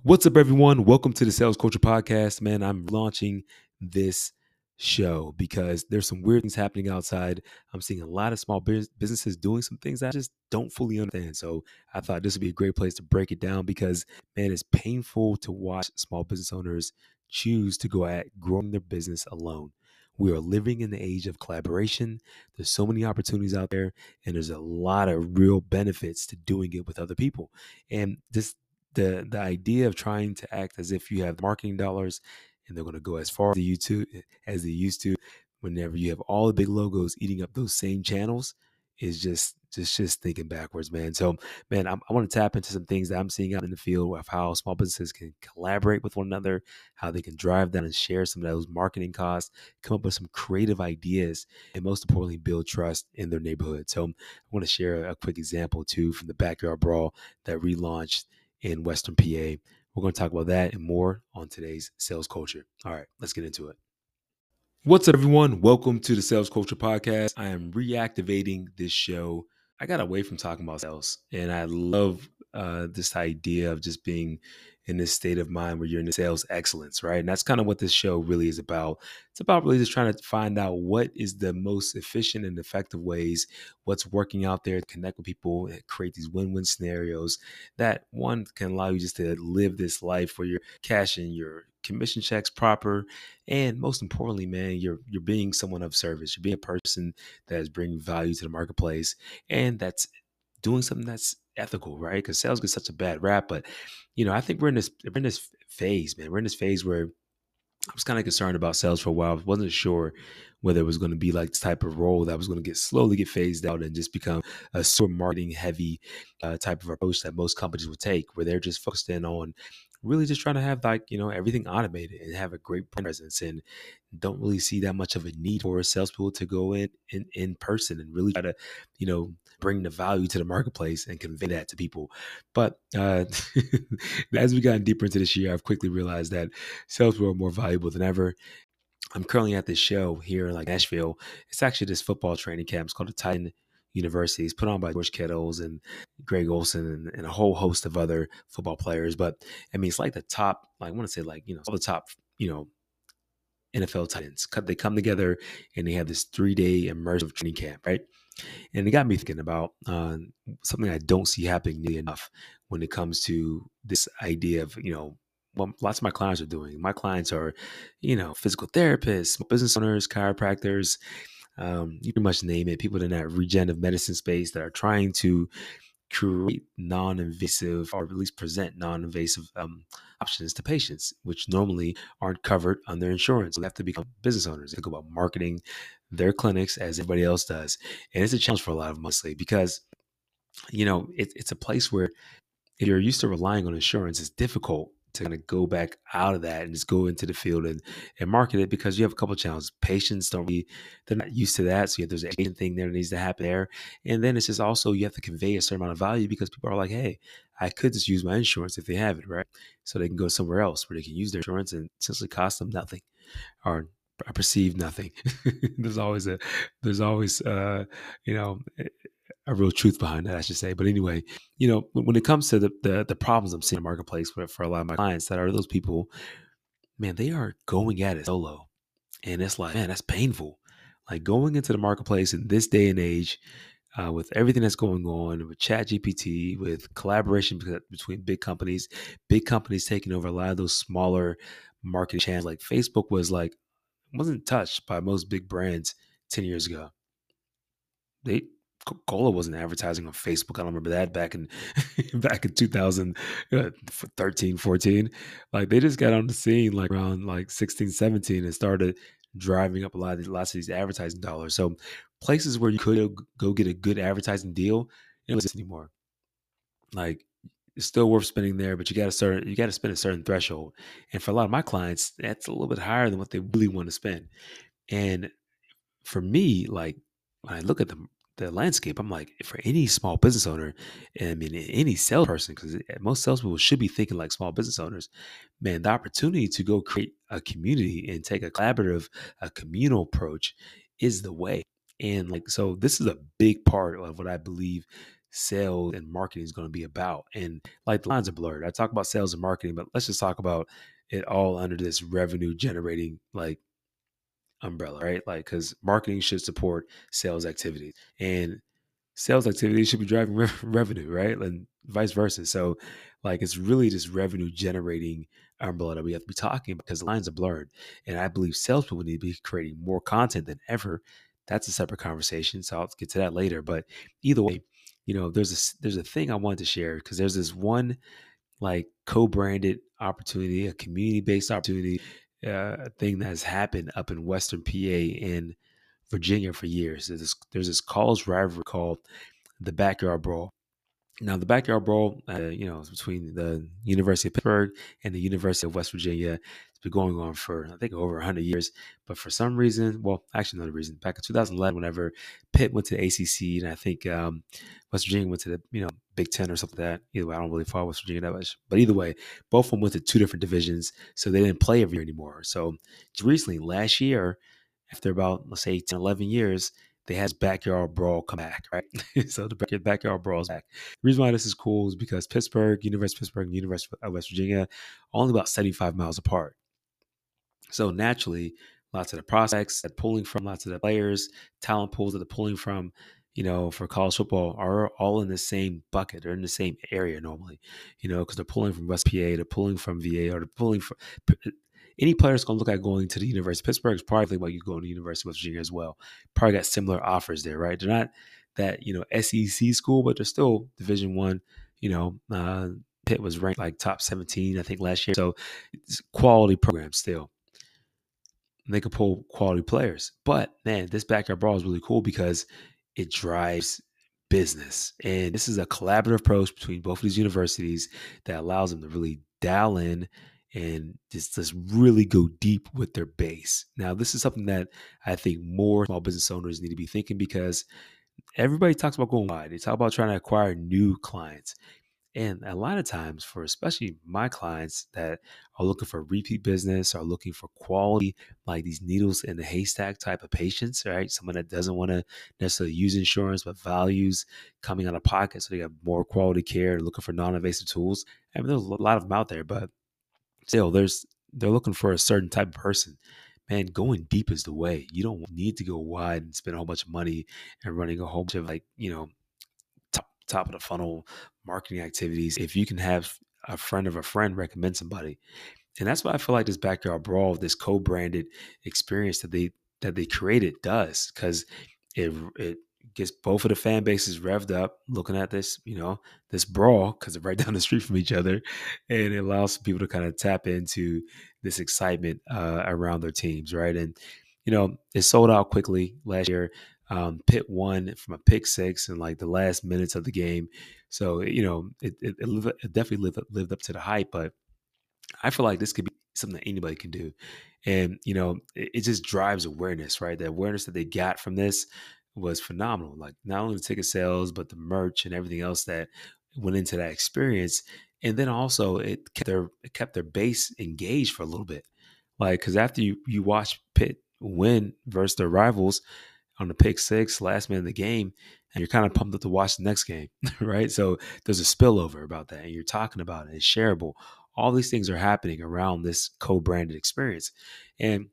What's up, everyone? Welcome to the Sales Culture Podcast. Man, I'm launching this show because there's some weird things happening outside. I'm seeing a lot of small businesses doing some things I just don't fully understand. So I thought this would be a great place to break it down because, man, it's painful to watch small business owners choose to go at growing their business alone. We are living in the age of collaboration. There's so many opportunities out there, and there's a lot of real benefits to doing it with other people. And the idea of trying to act as if you have marketing dollars and they're going to go as far as they used to whenever you have all the big logos eating up those same channels is just thinking backwards, man. So, man, I want to tap into some things that I'm seeing out in the field of how small businesses can collaborate with one another, how they can drive down and share some of those marketing costs, come up with some creative ideas, and most importantly, build trust in their neighborhood. So I want to share a quick example too from the Backyard Brawl that relaunched in Western PA. We're going to talk about that and more on today's Sales Culture. All right, let's get into it. What's up, everyone? Welcome to the Sales Culture Podcast. I am reactivating this show. I got away from talking about sales, and I love this idea of just being in this state of mind where you're in the sales excellence, right? And that's kind of what this show really is about. It's about really just trying to find out what is the most efficient and effective ways, what's working out there to connect with people and create these win-win scenarios that one can allow you just to live this life where you're cashing your commission checks proper, and most importantly, man, you're being someone of service. You're being a person that is bringing value to the marketplace, and that's doing something that's ethical, right? Because sales gets such a bad rap, but I think we're in this phase, man. We're in this phase where I was kind of concerned about sales for a while. I wasn't sure whether it was going to be like this type of role that was going to slowly get phased out and just become a super marketing heavy type of approach that most companies would take, where they're just focused in on really just trying to have everything automated and have a great brand presence, and don't really see that much of a need for salespeople to go in person and really try to bring the value to the marketplace and convey that to people. But as we got deeper into this year, I've quickly realized that sales were more valuable than ever. I'm currently at this show here in like Nashville. It's actually this football training camp. It's called the Titan University. It's put on by George Kittles and Greg Olson and a whole host of other football players. But I mean, it's like the top, like I want to say like, all the top, NFL Titans. They come together and they have this 3-day immersive training camp, right? And it got me thinking about something I don't see happening nearly enough when it comes to this idea of, what lots of my clients are doing. My clients are, physical therapists, business owners, chiropractors, you pretty much name it, people in that regenerative medicine space that are trying to create non-invasive or at least present non-invasive options to patients, which normally aren't covered under insurance. So they have to become business owners. They go about marketing their clinics as everybody else does. And it's a challenge for a lot of them, mostly because, it's a place where if you're used to relying on insurance, it's difficult to kind of go back out of that and just go into the field and market it, because you have a couple of challenges. Patients they're not used to that. So there's an agent thing there that needs to happen there. And then it's just also, you have to convey a certain amount of value because people are like, hey, I could just use my insurance if they have it, right? So they can go somewhere else where they can use their insurance and essentially cost them nothing, or I perceive nothing. there's always you know, a real truth behind that, I should say. But anyway, when it comes to the problems I'm seeing in the marketplace for a lot of my clients that are those people, man, they are going at it solo. And it's like, man, that's painful. Like going into the marketplace in this day and age, with everything that's going on with ChatGPT, with collaboration between big companies taking over a lot of those smaller marketing channels. Like Facebook wasn't touched by most big brands 10 years ago. Coca-Cola wasn't advertising on Facebook. I don't remember that back in back in 2013, 14. Like they just got on the scene like around like 16, 17 and started driving up lots of these advertising dollars. So places where you could go get a good advertising deal, it don't exist anymore. Like it's still worth spending there, but you got to spend a certain threshold. And for a lot of my clients, that's a little bit higher than what they really want to spend. And for me, like when I look at the landscape, I'm like, for any small business owner, and I mean any salesperson, because most salespeople should be thinking like small business owners, man, the opportunity to go create a community and take a communal approach is the way. And like, so this is a big part of what I believe sales and marketing is going to be about. And like the lines are blurred. I talk about sales and marketing, but let's just talk about it all under this revenue generating like umbrella, right? Like, because marketing should support sales activities and sales activities should be driving revenue, right? And vice versa. So, like, it's really this revenue generating umbrella that we have to be talking about because the lines are blurred. And I believe salespeople need to be creating more content than ever. That's a separate conversation. So I'll get to that later. But either way, there's a thing I wanted to share because there's this one like co-branded opportunity, a community-based opportunity, thing that has happened up in Western PA in Virginia for years. There's this college rivalry called the Backyard Brawl. Now, the Backyard Brawl, is between the University of Pittsburgh and the University of West Virginia. It's been going on for, I think, over 100 years. But for some reason, well, actually, another reason, back in 2011, whenever Pitt went to the ACC, and I think West Virginia went to the, Big Ten or something like that. Either way, I don't really follow West Virginia that much. But either way, both of them went to two different divisions, so they didn't play every year anymore. So just recently, last year, after about, let's say, 10, 11 years, they had this Backyard Brawl come back, right? So the Backyard Brawl is back. The reason why this is cool is because University of Pittsburgh, and University of West Virginia, are only about 75 miles apart. So naturally, lots of the prospects that pulling from, lots of the players, talent pools that they're pulling from, for college football are all in the same bucket. They're in the same area normally, because they're pulling from West PA, they're pulling from VA, or they're pulling from any player that's going to look at going to the University of Pittsburgh is probably thinking about you going to the University of West Virginia as well. Probably got similar offers there, right? They're not that, SEC school, but they're still Division One. Pitt was ranked like top 17, I think, last year. So it's quality program still. And they could pull quality players. But man, this Backyard Brawl is really cool because it drives business. And this is a collaborative approach between both of these universities that allows them to really dial in and just really go deep with their base. Now, this is something that I think more small business owners need to be thinking because everybody talks about going wide. They talk about trying to acquire new clients. And a lot of times, for especially my clients that are looking for repeat business, are looking for quality, like these needles in the haystack type of patients, right? Someone that doesn't want to necessarily use insurance, but values coming out of pocket. So they have more quality care, looking for non invasive tools. I mean, there's a lot of them out there, but still, they're looking for a certain type of person. Man, going deep is the way. You don't need to go wide and spend a whole bunch of money and running a whole bunch of top of the funnel marketing activities if you can have a friend of a friend recommend somebody. And that's why I feel like this Backyard Brawl, this co-branded experience that they created does, because it gets both of the fan bases revved up looking at this brawl because they're right down the street from each other, and it allows people to kind of tap into this excitement around their teams, right? And it sold out quickly last year. Pitt won from a pick six in like the last minutes of the game. So, it definitely lived up to the hype, but I feel like this could be something that anybody can do. And, it just drives awareness, right? The awareness that they got from this was phenomenal. Like not only the ticket sales, but the merch and everything else that went into that experience. And then also it kept their base engaged for a little bit. Like, cause after you watch Pitt win versus their rivals on the pick six, last minute of the game, and you're kind of pumped up to watch the next game, right? So there's a spillover about that, and you're talking about it. It's shareable. All these things are happening around this co-branded experience, and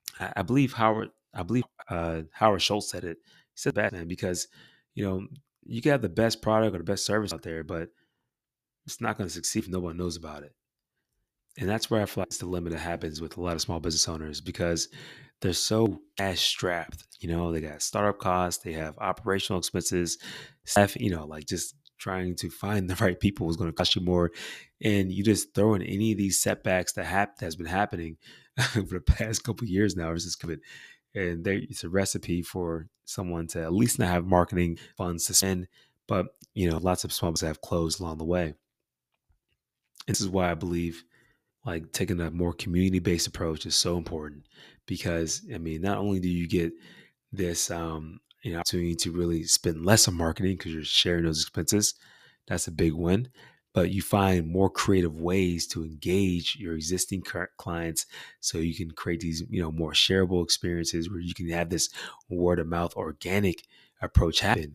I believe Howard Schultz said it. He said that, man, because you know you can have the best product or the best service out there, but it's not going to succeed if no one knows about it. And that's where I feel like it's the limit that happens with a lot of small business owners because they're so cash strapped. They got startup costs, they have operational expenses, staff, like just trying to find the right people is going to cost you more. And you just throw in any of these setbacks that's been happening for the past couple of years now, versus COVID. And it's a recipe for someone to at least not have marketing funds to spend. But, lots of small businesses have closed along the way. This is why I believe like taking a more community-based approach is so important because I mean, not only do you get this opportunity to really spend less on marketing because you're sharing those expenses, that's a big win, but you find more creative ways to engage your existing clients so you can create these more shareable experiences where you can have this word of mouth organic approach happen.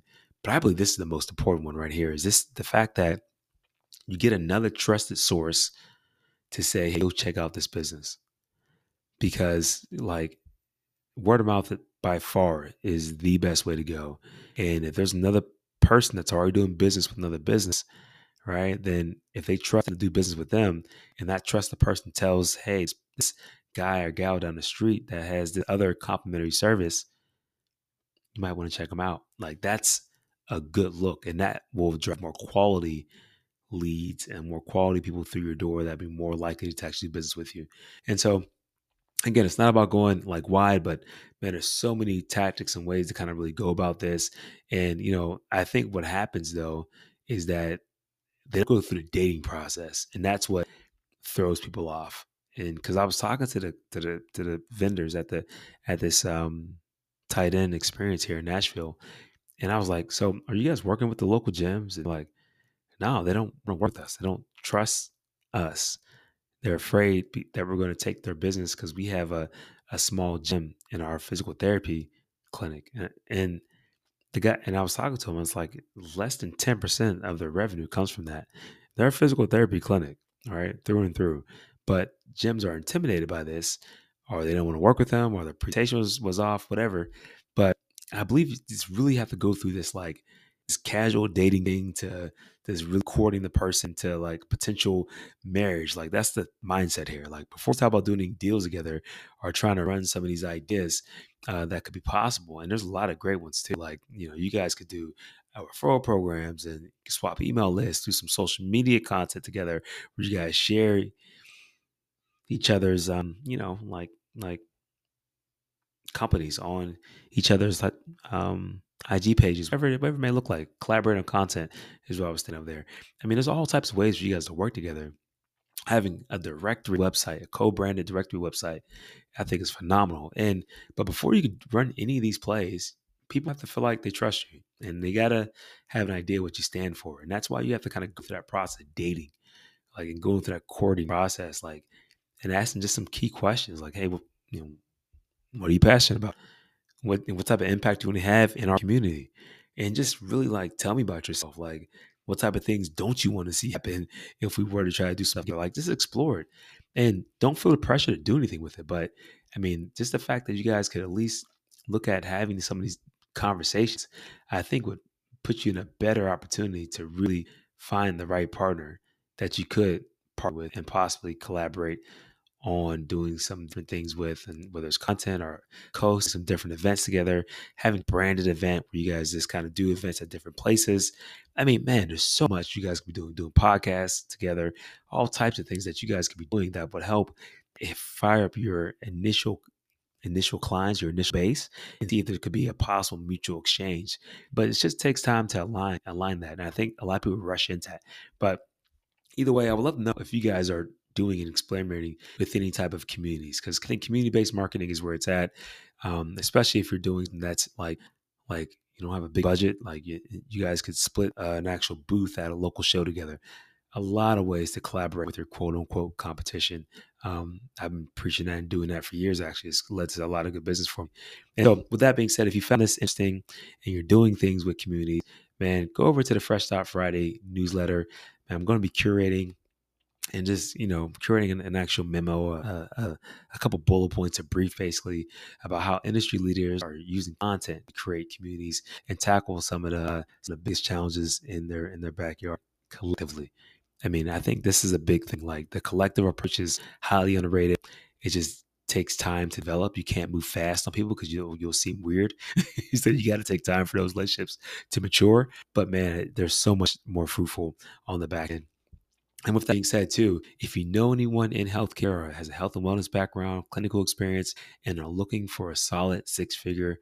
But I believe this is the most important one right here. Is this the fact that you get another trusted source to say, hey, go check out this business. Because like word of mouth by far is the best way to go. And if there's another person that's already doing business with another business, right? Then if they trust to do business with them, and that trusted person tells, hey, it's this guy or gal down the street that has the other complimentary service, you might want to check them out. Like that's a good look, and that will drive more quality leads and more quality people through your door that be more likely to actually do business with you. And so again, it's not about going like wide, but man, there's so many tactics and ways to kind of really go about this. And I think what happens though is that they don't go through the dating process, and that's what throws people off. And because I was talking to the vendors at this tight end experience here in Nashville, and I was like, "So, are you guys working with the local gyms?" And like, no, they don't wanna work with us. They don't trust us. They're afraid that we're going to take their business because we have a small gym in our physical therapy clinic. And the guy, and I was talking to him, it's like less than 10% of their revenue comes from that. They're a physical therapy clinic, all right, through and through. But gyms are intimidated by this, or they don't want to work with them, or the presentation was off, whatever. But I believe you just really have to go through this like this casual dating thing to this really courting the person to like potential marriage. Like that's the mindset here. Like before we talk about doing deals together or trying to run some of these ideas, that could be possible. And there's a lot of great ones too. Like, you guys could do referral programs and swap email lists, do some social media content together where you guys share each other's, like companies on each other's like, IG pages, whatever it may look like. Collaborate on content is what I was thinking of there. I mean, there's all types of ways for you guys to work together. Having a directory website, a co-branded directory website, I think is phenomenal. But before you can run any of these plays, people have to feel like they trust you, and they gotta have an idea what you stand for. And that's why you have to kind of go through that process of dating, like and going through that courting process, like and asking just some key questions, like, hey, well, what are you passionate about? What type of impact you want to have in our community, and just really like tell me about yourself. Like, what type of things don't you want to see happen if we were to try to do something? Like, just explore it, and don't feel the pressure to do anything with it. But I mean, just the fact that you guys could at least look at having some of these conversations, I think would put you in a better opportunity to really find the right partner that you could partner with and possibly collaborate on doing some different things with, and whether it's content or host some different events together, having branded event where you guys just kind of do events at different places. I mean, man, there's so much you guys could be doing podcasts together, all types of things that you guys could be doing that would help fire up your initial clients, your initial base, and see if there could be a possible mutual exchange. But it just takes time to align that. And I think a lot of people rush into that. But either way, I would love to know if you guys are doing and experimenting with any type of communities, because I think community-based marketing is where it's at, especially if you're doing that's like you don't have a big budget, like you guys could split an actual booth at a local show together. A lot of ways to collaborate with your quote unquote competition. I've been preaching that and doing that for years. Actually, it's led to a lot of good business for me. And so, with that being said, if you found this interesting and you're doing things with communities, man, go over to the Fresh Start Friday newsletter. I'm going to be curating and just curating an actual memo, a couple bullet points, a brief basically about how industry leaders are using content to create communities and tackle some of the biggest challenges in their backyard collectively. I mean, I think this is a big thing. Like the collective approach is highly underrated. It just takes time to develop. You can't move fast on people because you'll seem weird. So you got to take time for those relationships to mature. But man, there's so much more fruitful on the back end. And with that being said, too, if you know anyone in healthcare or has a health and wellness background, clinical experience, and are looking for a solid six-figure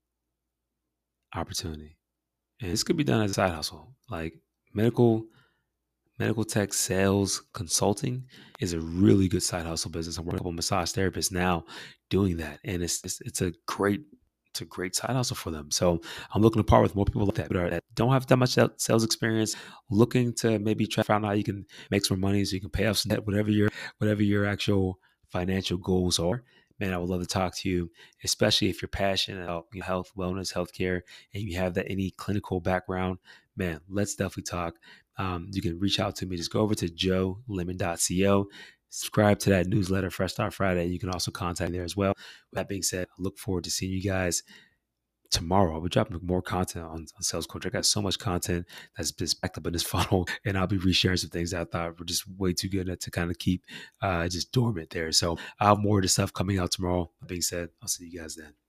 opportunity, and this could be done as a side hustle, like medical tech sales consulting is a really good side hustle business. I'm working with massage therapists now doing that, and it's a great side hustle for them. So I'm looking to partner with more people like that don't have that much sales experience, looking to maybe try to find out how you can make some money so you can pay off some debt, whatever your actual financial goals are. man, I would love to talk to you, especially if you're passionate about health, wellness, healthcare, and you have that any clinical background. Man, let's definitely talk. You can reach out to me. Just go over to joelemon.co. Subscribe to that newsletter, Fresh Start Friday. You can also contact me there as well. With that being said, I look forward to seeing you guys tomorrow. I'll be dropping more content on Sales Coach. I got so much content that's just backed up in this funnel, and I'll be resharing some things that I thought were just way too good to kind of keep just dormant there. So I'll have more of the stuff coming out tomorrow. That being said, I'll see you guys then.